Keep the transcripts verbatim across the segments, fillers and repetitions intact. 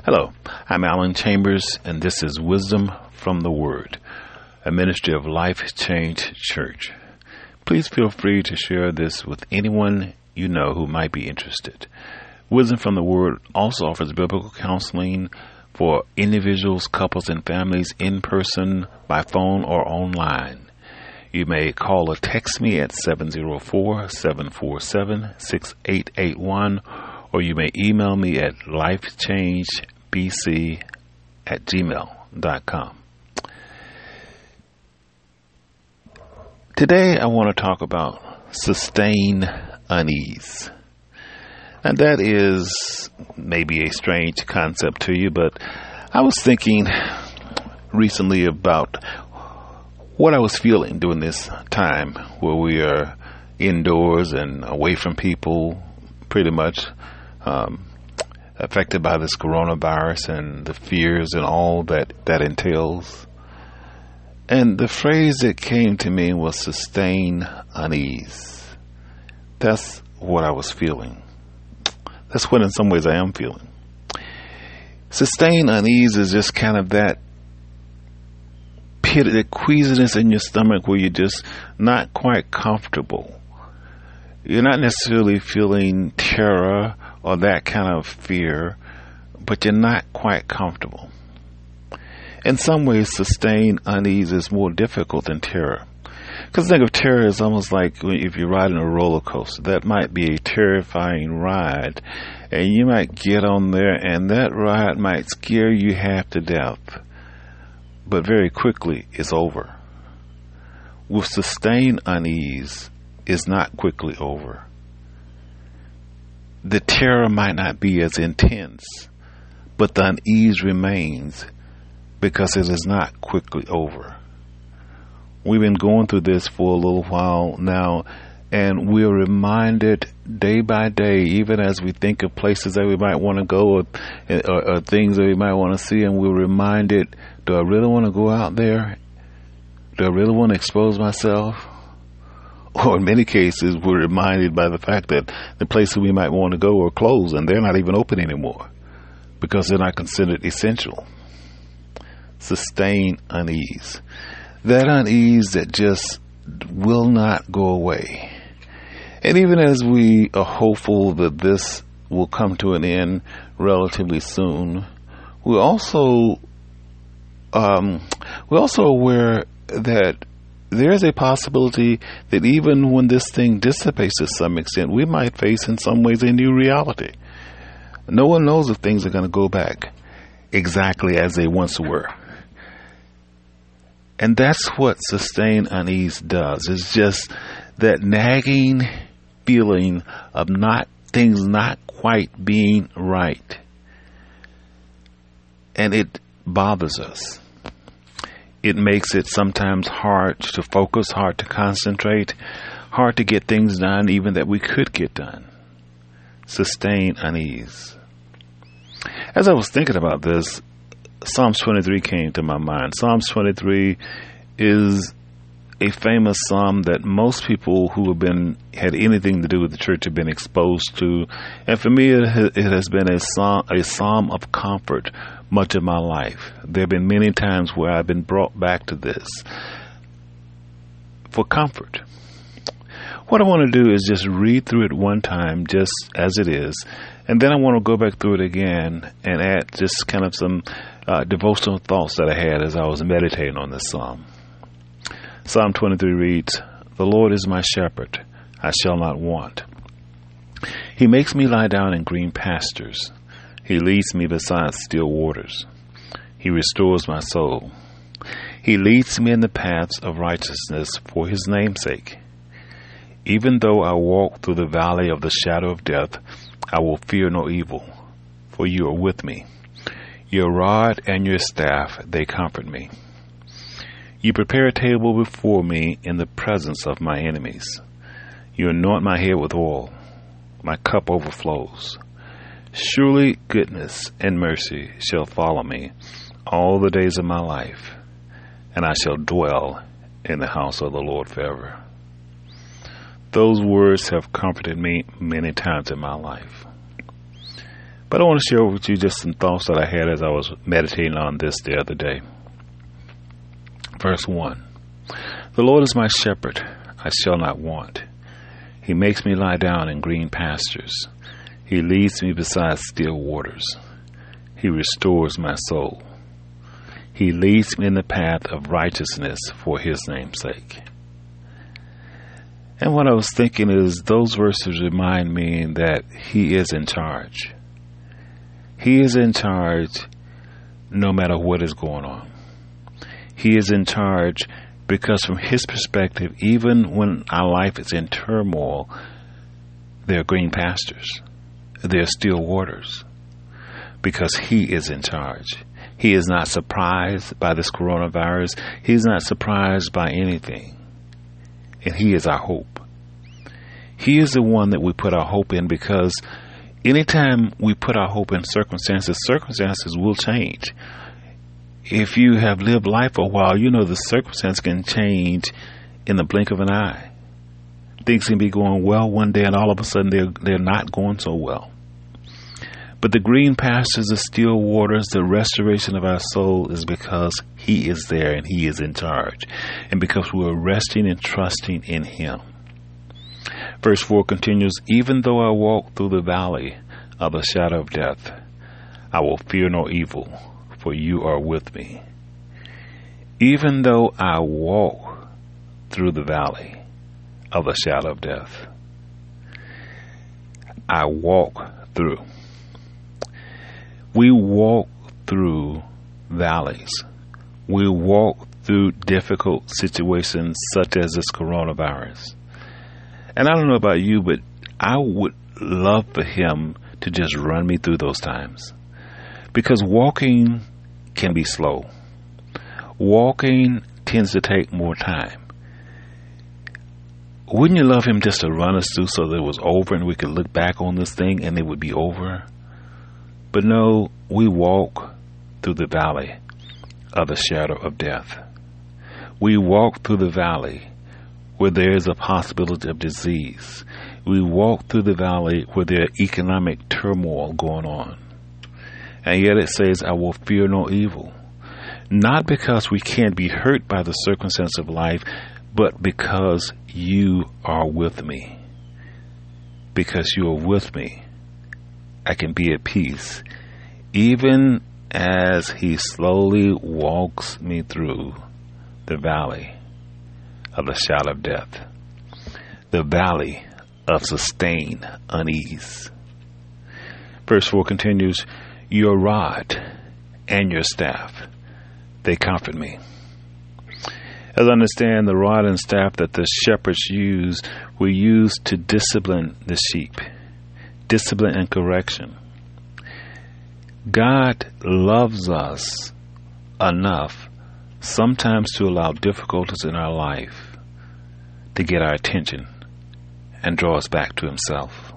Hello, I'm Alan Chambers, and this is Wisdom from the Word, a ministry of Life Change Church. Please feel free to share this with anyone you know who might be interested. Wisdom from the Word also offers biblical counseling for individuals, couples, and families in person, by phone, or online. You may call or text me at seven zero four, seven four seven, six eight eight one, or you may email me at lifechangebc at gmail dot com. Today I want to talk about sustain unease. And that is maybe a strange concept to you, but I was thinking recently about what I was feeling during this time where we are indoors and away from people, pretty much um, affected by this coronavirus and the fears and all that that entails. And the phrase that came to me was sustain unease. That's what I was feeling. That's what in some ways I am feeling. Sustain unease is just kind of that pit, that queasiness in your stomach where you're just not quite comfortable. You're not necessarily feeling terror or that kind of fear, but you're not quite comfortable. In some ways, sustain unease is more difficult than terror. Because think of terror as almost like if you're riding a roller coaster. That might be a terrifying ride, and you might get on there, and that ride might scare you half to death. But very quickly, it's over. With sustained unease, it's not quickly over. The terror might not be as intense, but the unease remains because it is not quickly over. We've been going through this for a little while now, and we're reminded day by day, even as we think of places that we might want to go or, or, or things that we might want to see, and we're reminded, do I really want to go out there? Do I really want to expose myself? Or in many cases, we're reminded by the fact that the places we might want to go are closed, and they're not even open anymore because they're not considered essential. Sustain unease. That unease that just will not go away. And even as we are hopeful that this will come to an end relatively soon, we're also um, we're also aware that there is a possibility that even when this thing dissipates to some extent, we might face in some ways a new reality. No one knows if things are going to go back exactly as they once were. And that's what sustained unease does. It's just that nagging feeling of not things not quite being right. And it bothers us. It makes it sometimes hard to focus, hard to concentrate, hard to get things done even that we could get done. Sustained unease. As I was thinking about this, Psalms twenty-three came to my mind. Psalms twenty-three is a famous psalm that most people who have been had anything to do with the church have been exposed to, and for me, it has, it has been a psalm, a psalm of comfort much of my life. There have been many times where I've been brought back to this for comfort. What I want to do is just read through it one time, just as it is, and then I want to go back through it again and add just kind of some uh, devotional thoughts that I had as I was meditating on this psalm. Psalm twenty-three reads, "The Lord is my shepherd, I shall not want. He makes me lie down in green pastures. He leads me beside still waters. He restores my soul. He leads me in the paths of righteousness for his name's sake. Even though I walk through the valley of the shadow of death, I will fear no evil, for you are with me. Your rod and your staff, they comfort me. You prepare a table before me in the presence of my enemies. You anoint my head with oil. My cup overflows. Surely goodness and mercy shall follow me all the days of my life, and I shall dwell in the house of the Lord forever." Those words have comforted me many times in my life. But I want to share with you just some thoughts that I had as I was meditating on this the other day. Verse one. The Lord is my shepherd, I shall not want. He makes me lie down in green pastures. He leads me beside still waters. He restores my soul. He leads me in the path of righteousness for his name's sake. And what I was thinking is those verses remind me that he is in charge. He is in charge no matter what is going on. He is in charge because from his perspective, even when our life is in turmoil, there are green pastures. There are still waters. Because he is in charge. He is not surprised by this coronavirus. He's not surprised by anything. And he is our hope. He is the one that we put our hope in, because anytime we put our hope in circumstances, circumstances will change. If you have lived life for a while, you know the circumstance can change in the blink of an eye. Things can be going well one day and all of a sudden they're, they're not going so well. But the green pastures, the still waters, the restoration of our soul is because he is there and he is in charge. And because we're resting and trusting in him. Verse four continues, even though I walk through the valley of the shadow of death, I will fear no evil, for you are with me. Even though I walk through the valley of the shadow of death, I walk through. We walk through valleys. We walk through difficult situations such as this coronavirus. And I don't know about you, but I would love for him to just run me through those times. Because walking can be slow. Walking tends to take more time. Wouldn't you love him just to run us through so that it was over and we could look back on this thing and it would be over? But no, we walk through the valley of the shadow of death. We walk through the valley where there is a possibility of disease. We walk through the valley where there is economic turmoil going on. And yet it says, I will fear no evil. Not because we can't be hurt by the circumstance of life, but because you are with me. Because you are with me, I can be at peace, even as he slowly walks me through the valley of the shadow of death, the valley of sustained unease. Verse four continues, your rod and your staff, they comfort me. As I understand, the rod and staff that the shepherds used were used to discipline the sheep. Discipline and correction. God loves us enough sometimes to allow difficulties in our life to get our attention and draw us back to himself.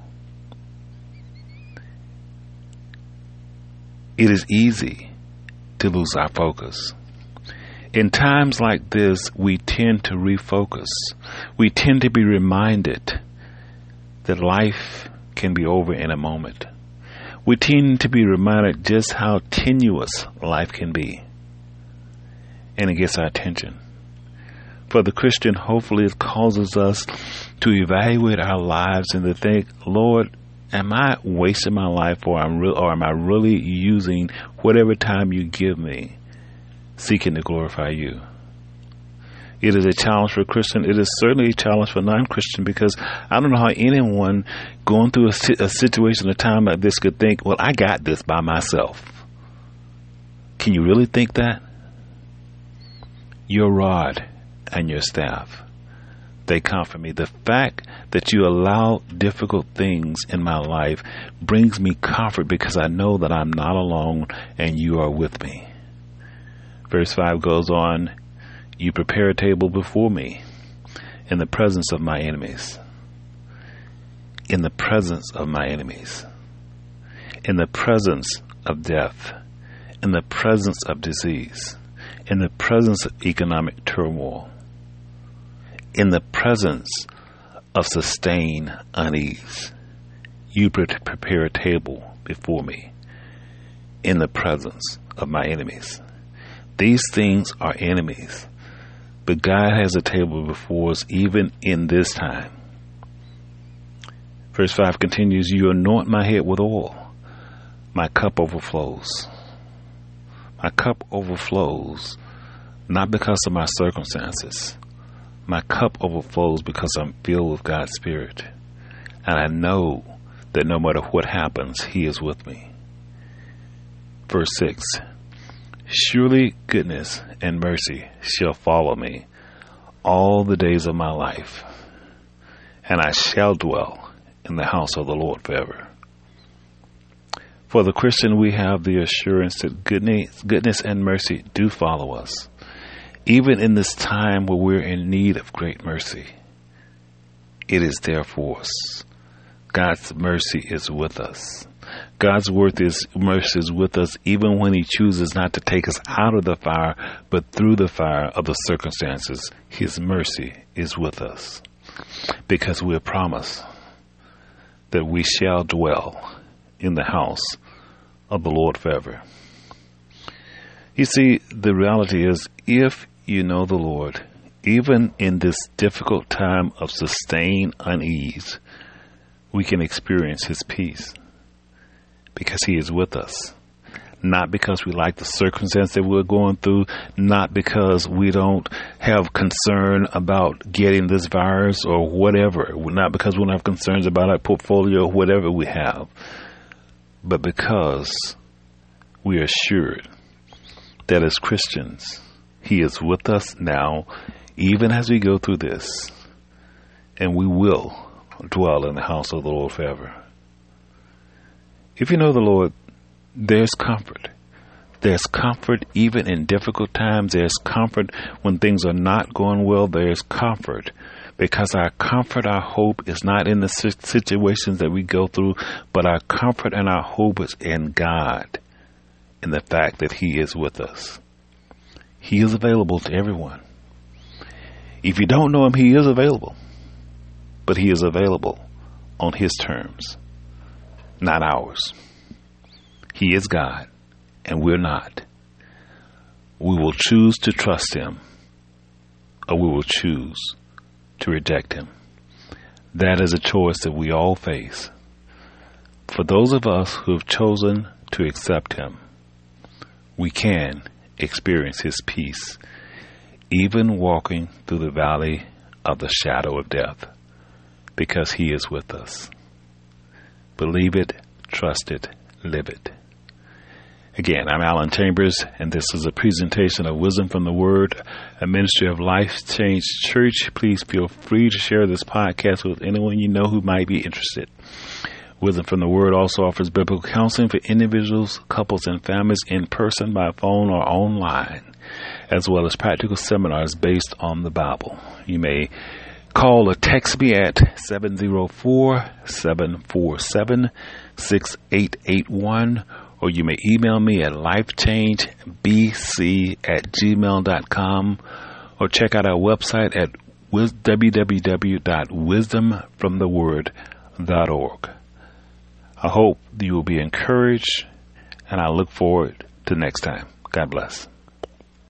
It is easy to lose our focus. In times like this, we tend to refocus. We tend to be reminded that life can be over in a moment. We tend to be reminded just how tenuous life can be. And it gets our attention. For the Christian, hopefully it causes us to evaluate our lives and to think, Lord, am I wasting my life, or, I'm re- or am I really using whatever time you give me seeking to glorify you? It is a challenge for a Christian. It is certainly a challenge for non-Christian, because I don't know how anyone going through a, a situation, a time like this, could think, well, I got this by myself. Can you really think that? Your rod and your staff, they comfort me. The fact that you allow difficult things in my life brings me comfort, because I know that I'm not alone and you are with me. Verse five goes on, you prepare a table before me in the presence of my enemies. In the presence of my enemies. In the presence of death. In the presence of disease. In the presence of economic turmoil. In the presence of sustained unease. You prepare a table before me in the presence of my enemies. These things are enemies, but God has a table before us even in this time. Verse five continues, you anoint my head with oil. My cup overflows. My cup overflows not because of my circumstances. My cup overflows because I'm filled with God's Spirit. And I know that no matter what happens, He is with me. Verse six, surely goodness and mercy shall follow me all the days of my life, and I shall dwell in the house of the Lord forever. For the Christian, we have the assurance that goodness, goodness and mercy do follow us, even in this time where we're in need of great mercy. It is there for us. God's mercy is with us. God's worth is mercy is with us even when He chooses not to take us out of the fire, but through the fire of the circumstances. His mercy is with us because we are promised that we shall dwell in the house of the Lord forever. You see, the reality is, if you know the Lord, even in this difficult time of sustained unease, we can experience His peace because He is with us. Not because we like the circumstance that we're going through, not because we don't have concern about getting this virus or whatever, not because we don't have concerns about our portfolio or whatever we have, but because we are assured that as Christians, He is with us now, even as we go through this, and we will dwell in the house of the Lord forever. If you know the Lord, there's comfort. There's comfort even in difficult times. There's comfort when things are not going well. There's comfort because our comfort, our hope is not in the situations that we go through, but our comfort and our hope is in God, in the fact that He is with us. He is available to everyone. If you don't know Him, He is available, but He is available on His terms, not ours. He is God, and we're not. We will choose to trust Him, or we will choose to reject Him. That is a choice that we all face. For those of us who have chosen to accept Him, we can experience His peace, even walking through the valley of the shadow of death, because He is with us. Believe it, trust it, live it. Again, I'm Alan Chambers, and this is a presentation of Wisdom from the Word, a ministry of Life Change Church. Please feel free to share this podcast with anyone you know who might be interested. Wisdom from the Word also offers biblical counseling for individuals, couples, and families in person, by phone, or online, as well as practical seminars based on the Bible. You may call or text me at seven zero four, seven four seven, six eight eight one, or you may email me at lifechangebc at gmail dot com, or check out our website at w w w dot wisdom from the word dot org. I hope you will be encouraged, and I look forward to next time. God bless.